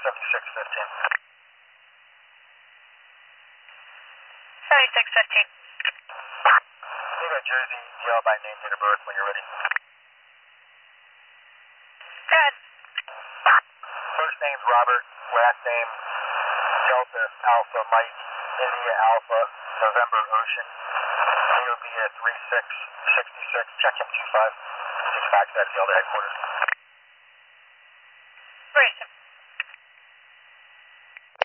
7615. 7615. Need a Jersey DL by name, date of birth when you're ready. Good. First name's Robert, last name Delta Alpha Mike, India Alpha, November Ocean, AOB at 3666, check him 25, 6 back to that field to headquarters.